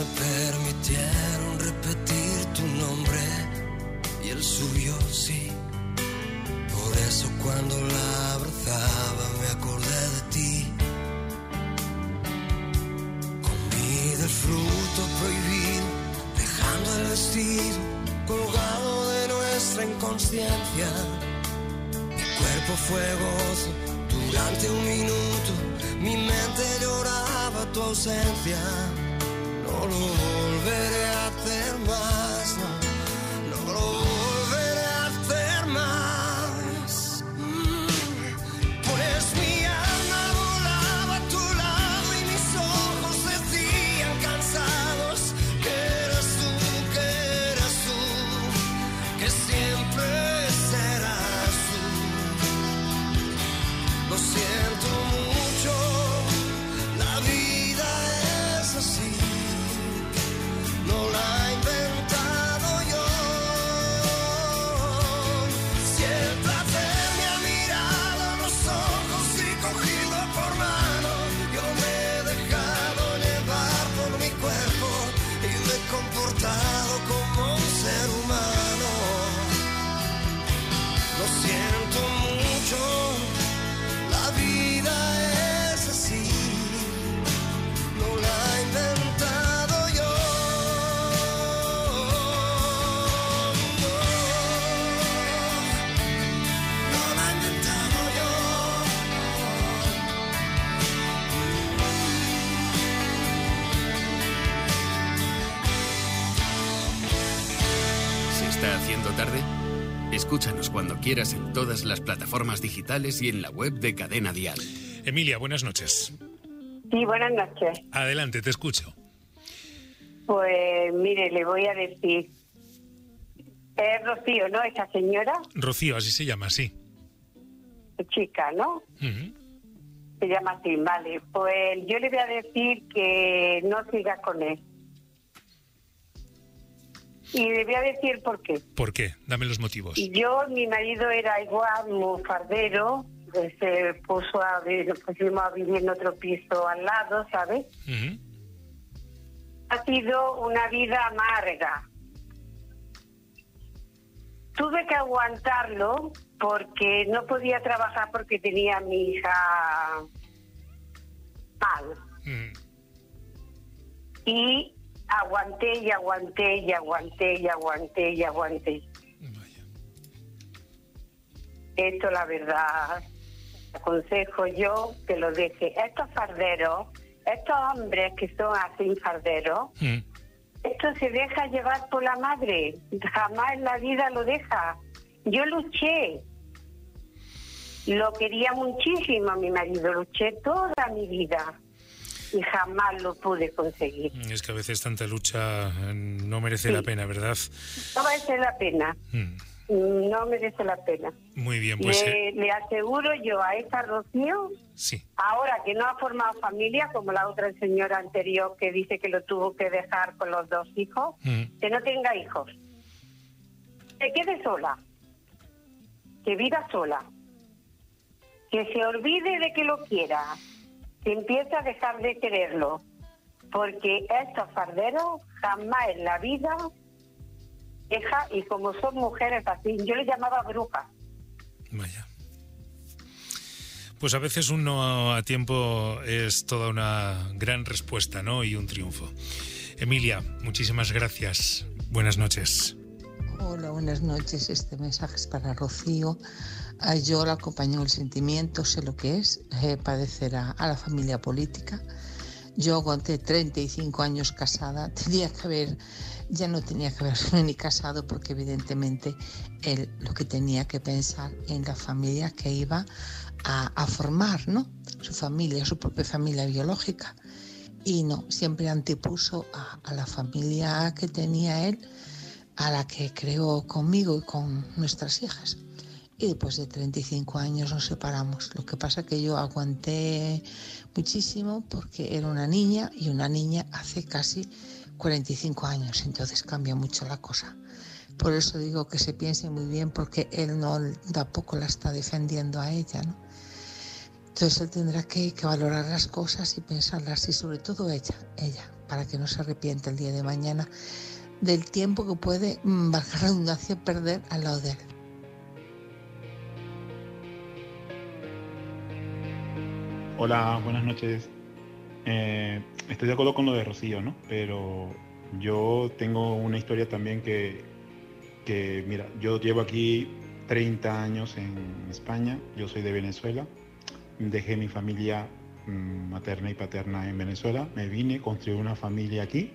permitieron repetir tu nombre y el suyo, sí. Por eso cuando la abrazaba me acordé de ti. Comí del fruto prohibido, dejando el vestido colgado de nuestra inconsciencia. Mi cuerpo fue gozo durante un minuto, mi mente lloraba tu ausencia. No lo volveré a hacer más, no, no lo volveré a hacer más. Mm. Pues mi alma volaba a tu lado y mis ojos decían cansados que eras tú, que eras tú, que siempre serás tú. Lo siento mucho, la vida es así. No la he inventado yo. Si el placer me ha mirado a los ojos y cogido por mano, yo me he dejado llevar por mi cuerpo y me he comportado como un ser humano. Lo siento mucho, la vida es así. No la he inventado yo. ¿Se está haciendo tarde? Escúchanos cuando quieras en todas las plataformas digitales y en la web de Cadena Dial. Emilia, buenas noches. Sí, buenas noches. Adelante, te escucho. Pues mire, le voy a decir, es Rocío, ¿no? Esa señora, Rocío, así se llama, sí. chica, ¿no? Ujú. Se llama así, vale. Pues yo le voy a decir que no siga con él. Y le voy a decir por qué. ¿Por qué? Dame los motivos. Yo, mi marido era igual, muy fardero, pues, se puso a vivir, nos pusimos a vivir en otro piso al lado, ¿sabes? Ujú. Ha sido una vida amarga. Tuve que aguantarlo porque no podía trabajar porque tenía a mi hija mal. Mm. Y aguanté y aguanté y aguanté y aguanté y aguanté. Esto, la verdad, aconsejo yo que lo deje. Estos farderos, estos hombres que son así farderos, Mm. esto se deja llevar por la madre. Jamás en la vida lo deja. Yo luché. Lo quería muchísimo a mi marido. Luché toda mi vida. Y jamás lo pude conseguir. Es que a veces tanta lucha eh, no merece Sí. la pena, ¿verdad? No merece la pena. Mm. No merece la pena. Muy bien, pues le, eh, le aseguro yo a esta Rocío, sí. ahora que no ha formado familia, como la otra señora anterior que dice que lo tuvo que dejar con los dos hijos, Mm. que no tenga hijos. Que quede sola. Que viva sola. Que se olvide de que lo quiera. Que empiece a dejar de quererlo. Porque estos farderos jamás en la vida deja, y como son mujeres así, yo les llamaba brujas. Vaya. Pues a veces un no a tiempo es toda una gran respuesta, ¿no? Y un triunfo. Emilia, muchísimas gracias. Buenas noches. Hola, buenas noches. Este mensaje es para Rocío. Ah, Yo la acompaño en el sentimiento, sé lo que es eh, padecer a, a la familia política. Yo aguanté treinta y cinco años casada. Tenía que haber, ya no tenía que haberme ni casado porque evidentemente él lo que tenía que pensar en la familia que iba a, a formar, ¿no? Su familia, su propia familia biológica. Y no, siempre antepuso a, a la familia que tenía él, a la que creó conmigo y con nuestras hijas. Y después de treinta y cinco años nos separamos. Lo que pasa es que yo aguanté muchísimo porque era una niña y una niña hace casi cuarenta y cinco años, entonces cambia mucho la cosa. Por eso digo que se piense muy bien porque él no tampoco la está defendiendo a ella, ¿no? Entonces él tendrá que, que valorar las cosas y pensarlas y sobre todo ella, ella. para que no se arrepienta el día de mañana del tiempo que puede, valga la redundancia, perder al lado de él. Hola, buenas noches. Eh, estoy de acuerdo con lo de Rocío, ¿no? Pero yo tengo una historia también que, que, mira, yo llevo aquí treinta años en España, yo soy de Venezuela, dejé mi familia mmm, materna y paterna en Venezuela, me vine, construí una familia aquí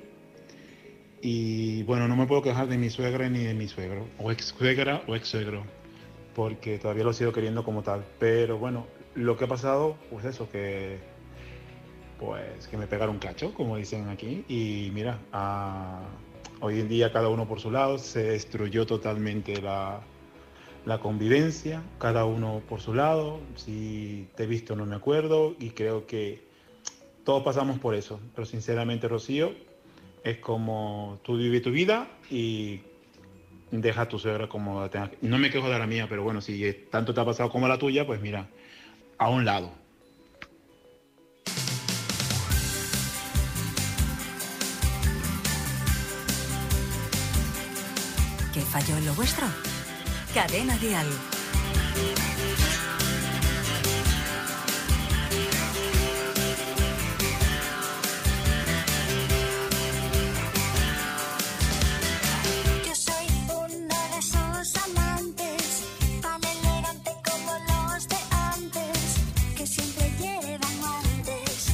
y bueno, no me puedo quejar de mi suegra ni de mi suegro, o ex suegra o ex suegro, porque todavía lo sigo queriendo como tal, pero bueno, lo que ha pasado, pues eso, que pues que me pegaron cacho, como dicen aquí, y mira, a, hoy en día cada uno por su lado, se destruyó totalmente la, la convivencia, cada uno por su lado, si te he visto no me acuerdo, y creo que todos pasamos por eso, pero sinceramente, Rocío, es como tú vives tu vida y deja a tu suegra como la tengas. No me quejo de la mía, pero bueno, si tanto te ha pasado como la tuya, pues mira, a un lado. ¿Qué falló en lo vuestro? Cadena Dial. Yo soy uno de esos amantes, tan elegante como los de antes, que siempre llevan guantes.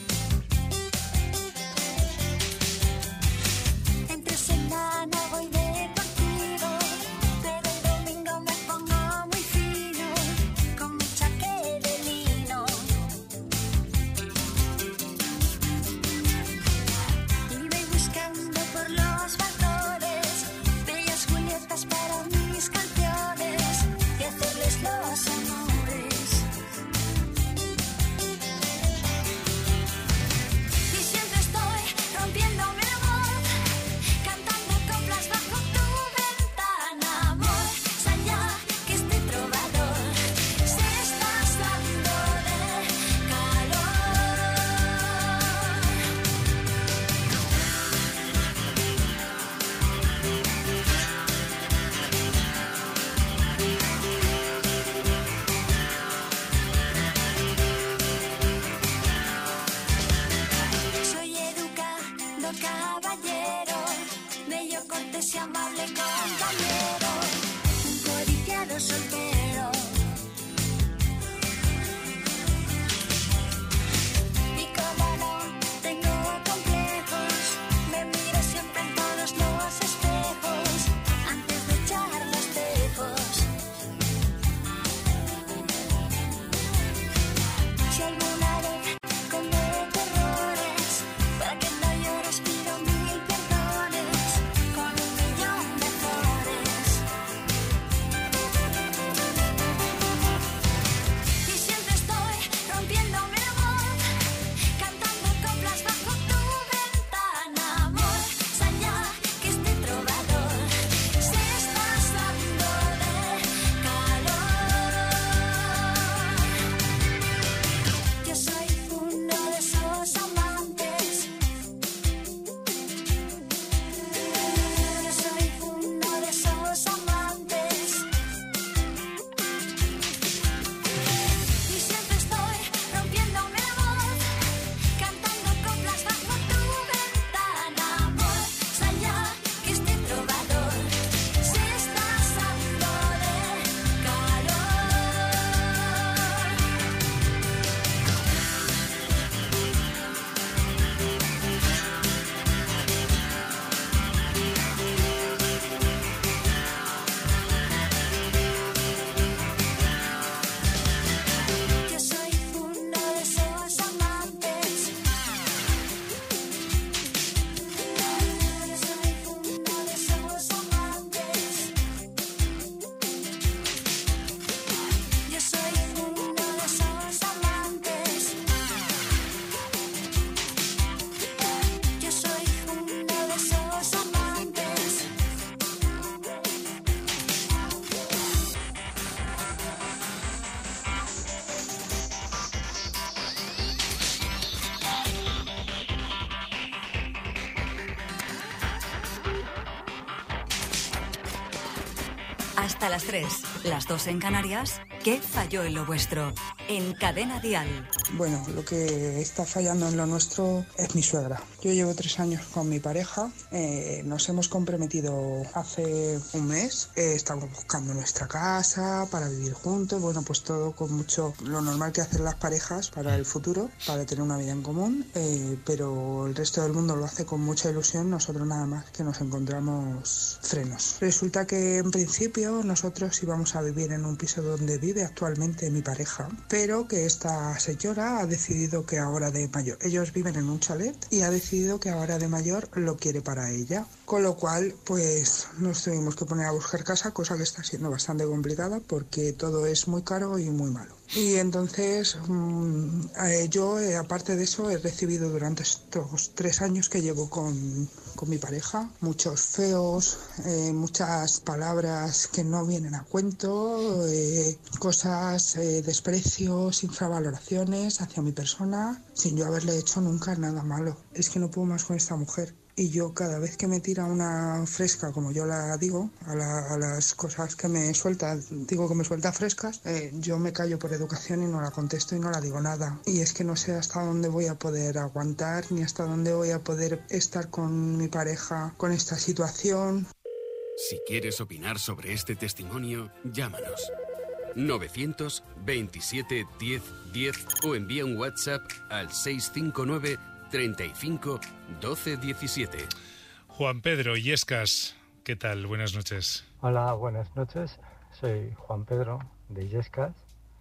Entre semana voy deportivo, pero el domingo me pongo muy fino, con mi chaqué de lino. Y voy buscando por los balcones bellas Julietas para mis canciones y hacerles los amores. Y siempre estoy rompiéndome la voz, cantando coplas bajo tu ventana, amor. Sanya, que este trovador se está asando de calor. Soy educado caballero, bello, cortés y amable compañero, un codiciado soltero. Y como no tengo complejos, me miro siempre en todos los espejos antes de echar los tejos. Si alguna vez cometo errores, para que no llores pido mil perdones, con un millón de flores. Hasta las tres, las dos en Canarias. ¿Qué falló en lo vuestro? En Cadena Dial. Bueno, lo que está fallando en lo nuestro es mi suegra. Yo llevo tres años con mi pareja. Eh, nos hemos comprometido hace un mes. Eh, estamos buscando nuestra casa para vivir juntos. Bueno, pues todo con mucho lo normal que hacen las parejas para el futuro, para tener una vida en común. Eh, pero el resto del mundo lo hace con mucha ilusión. Nosotros nada más que nos encontramos frenos. Resulta que en principio nosotros íbamos a vivir en un piso donde vive actualmente mi pareja, pero que esta señora ha decidido que ahora de mayor, ellos viven en un chalet y ha decidido que ahora de mayor lo quiere para ella, con lo cual pues nos tuvimos que poner a buscar casa, cosa que está siendo bastante complicada porque todo es muy caro y muy malo. Y entonces mmm, eh, yo eh, aparte de eso he recibido durante estos tres años que llevo con, con mi pareja muchos feos, eh, muchas palabras que no vienen a cuento, eh, cosas, eh, desprecios, infravaloraciones hacia mi persona sin yo haberle hecho nunca nada malo. Es que no puedo más con esta mujer. Y yo cada vez que me tira una fresca, como yo la digo, a, la, a las cosas que me suelta, digo que me suelta frescas, eh, yo me callo por educación y no la contesto y no la digo nada. Y es que no sé hasta dónde voy a poder aguantar ni hasta dónde voy a poder estar con mi pareja con esta situación. Si quieres opinar sobre este testimonio, llámanos. novecientos veintisiete diez diez o envía un WhatsApp al seiscientos cincuenta y nueve treinta y cinco doce diecisiete. Juan Pedro Illescas, ¿qué tal? Buenas noches. Hola, buenas noches. Soy Juan Pedro de Illescas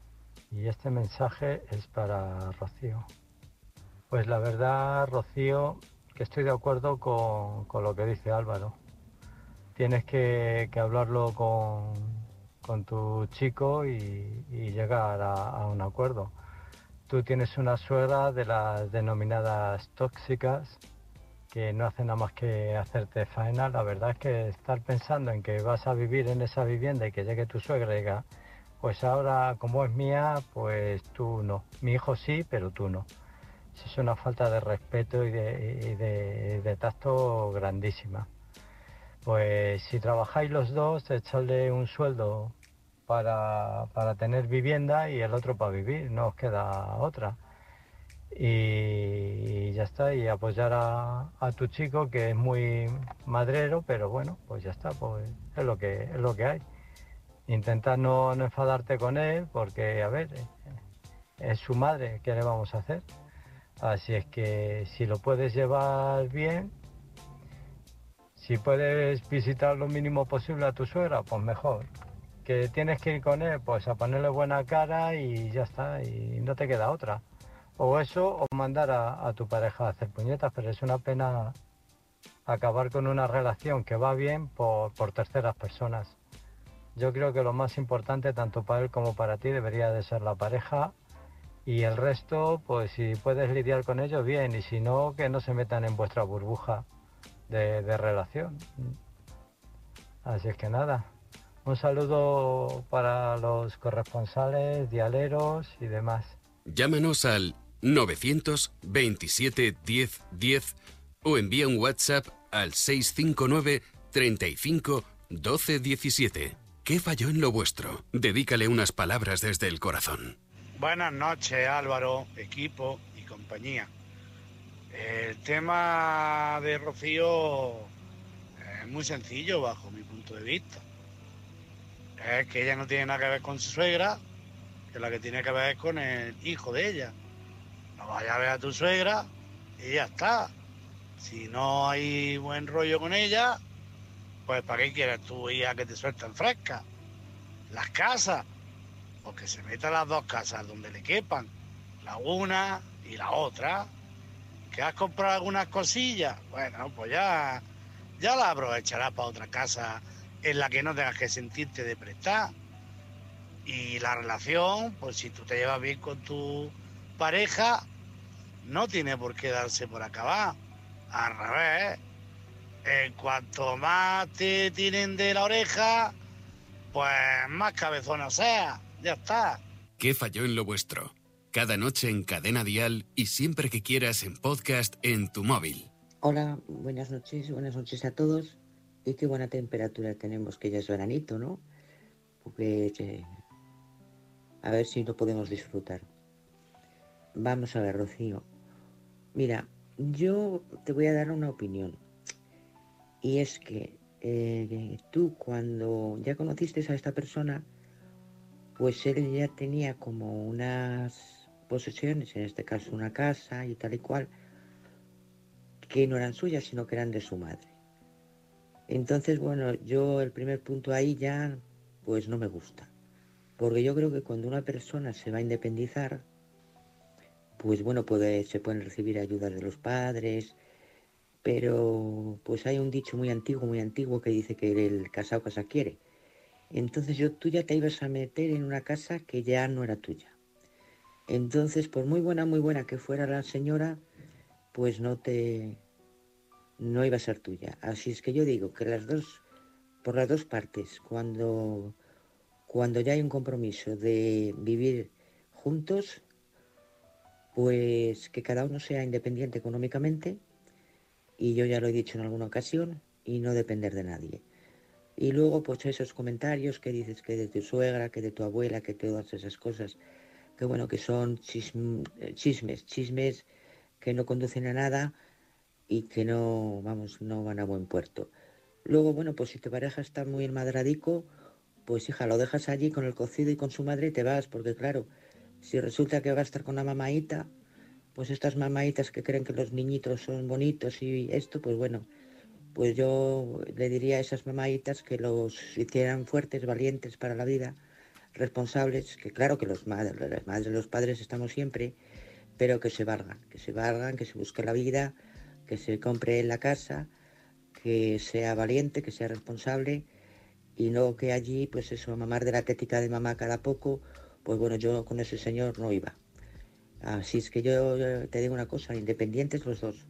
y este mensaje es para Rocío. Pues la verdad, Rocío, que estoy de acuerdo con, con lo que dice Álvaro. Tienes que, que hablarlo con, con tu chico y, y llegar a, a un acuerdo. Tú tienes una suegra de las denominadas tóxicas que no hace nada más que hacerte faena. La verdad es que estar pensando en que vas a vivir en esa vivienda y que llegue tu suegra y diga, pues ahora como es mía, pues tú no. Mi hijo sí, pero tú no. Eso es una falta de respeto y de, y de, de tacto grandísima. Pues si trabajáis los dos, echadle un sueldo Para, para tener vivienda y el otro para vivir, no os queda otra. Y ya está, y apoyar a, a tu chico que es muy madrero, pero bueno, pues ya está, pues es lo que, es lo que hay. Intenta no, no enfadarte con él porque, a ver, es su madre, ¿qué le vamos a hacer? Así es que si lo puedes llevar bien, si puedes visitar lo mínimo posible a tu suegra, pues mejor. Que tienes que ir con él, pues a ponerle buena cara y ya está, y no te queda otra. O eso, o mandar a, a tu pareja a hacer puñetas, pero es una pena acabar con una relación que va bien por, por terceras personas. Yo creo que lo más importante, tanto para él como para ti, debería de ser la pareja, y el resto, pues si puedes lidiar con ellos, bien, y si no, que no se metan en vuestra burbuja de, de relación. Así es que nada. Un saludo para los corresponsales, dialeros y demás. Llámanos al novecientos veintisiete diez diez o envía un WhatsApp al seiscientos cincuenta y nueve treinta y cinco doce diecisiete. ¿Qué falló en lo vuestro? Dedícale unas palabras desde el corazón. Buenas noches, Álvaro, equipo y compañía. El tema de Rocío es muy sencillo bajo mi punto de vista. Es que ella no tiene nada que ver con su suegra, que la que tiene que ver es con el hijo de ella. No vayas a ver a tu suegra y ya está. Si no hay buen rollo con ella, pues ¿para qué quieres tú ir a que te suelten fresca? Las casas, o que se metan las dos casas donde le quepan, la una y la otra. ¿Que has comprado algunas cosillas? Bueno, pues ya, ya la aprovecharás para otra casa en la que no tengas que sentirte de prestar. Y la relación, pues si tú te llevas bien con tu pareja, no tiene por qué darse por acabar. Al revés, en cuanto más te tienen de la oreja, pues más cabezona sea. Ya está. ¿Qué falló en lo vuestro? Cada noche en Cadena Dial y siempre que quieras en podcast en tu móvil. Hola, buenas noches, buenas noches a todos. Y qué buena temperatura tenemos, que ya es veranito, ¿no? Porque eh, a ver si no podemos disfrutar. Vamos a ver, Rocío. Mira, yo te voy a dar una opinión. Y es que eh, tú cuando ya conociste a esta persona, pues él ya tenía como unas posesiones, en este caso una casa y tal y cual, que no eran suyas, sino que eran de su madre. Entonces, bueno, yo el primer punto ahí ya, pues no me gusta. Porque yo creo que cuando una persona se va a independizar, pues bueno, puede, se pueden recibir ayudas de los padres, pero pues hay un dicho muy antiguo, muy antiguo que dice que el casado casa quiere. Entonces yo, tú ya te ibas a meter en una casa que ya no era tuya. Entonces, por muy buena, muy buena que fuera la señora, pues no te... no iba a ser tuya. Así es que yo digo que las dos, por las dos partes, cuando, cuando ya hay un compromiso de vivir juntos, pues que cada uno sea independiente económicamente, y yo ya lo he dicho en alguna ocasión, y no depender de nadie. Y luego, pues esos comentarios que dices que de tu suegra, que de tu abuela, que todas esas cosas, que bueno, que son chism- chismes, chismes que no conducen a nada y que no, vamos, no van a buen puerto. Luego, bueno, pues si tu pareja está muy enmadradico, pues hija, lo dejas allí con el cocido y con su madre y te vas, porque claro, si resulta que va a estar con una mamaíta, pues estas mamaitas que creen que los niñitos son bonitos y esto, pues bueno, pues yo le diría a esas mamaitas que los hicieran fuertes, valientes para la vida, responsables, que claro que los madres, las madres y los padres estamos siempre, pero que se valgan, que se valgan, que se busque la vida, que se compre la casa, que sea valiente, que sea responsable, y no que allí, pues eso, mamar de la tética de mamá cada poco, pues bueno, yo con ese señor no iba. Así es que yo te digo una cosa, independientes los dos.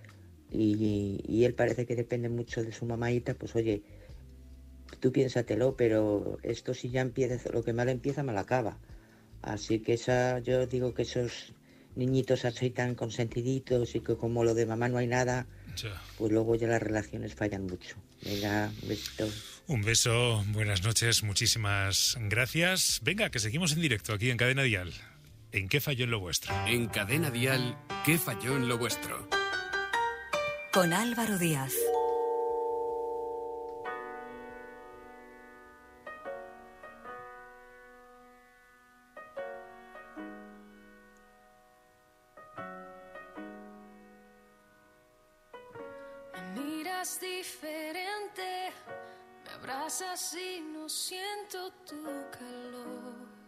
Y, y él parece que depende mucho de su mamaita, pues oye, tú piénsatelo, pero esto si ya empieza, lo que mal empieza, mal acaba. Así que esa, yo digo que esos niñitos así tan consentiditos y que como lo de mamá no hay nada, Ya. pues luego ya las relaciones fallan mucho. Venga, un besito. Un beso, buenas noches, muchísimas gracias. Venga, que seguimos en directo aquí en Cadena Dial. ¿En qué falló en lo vuestro? En Cadena Dial, ¿qué falló en lo vuestro? Con Álvaro Díaz. Me miras diferente, me abrazas y no siento tu calor.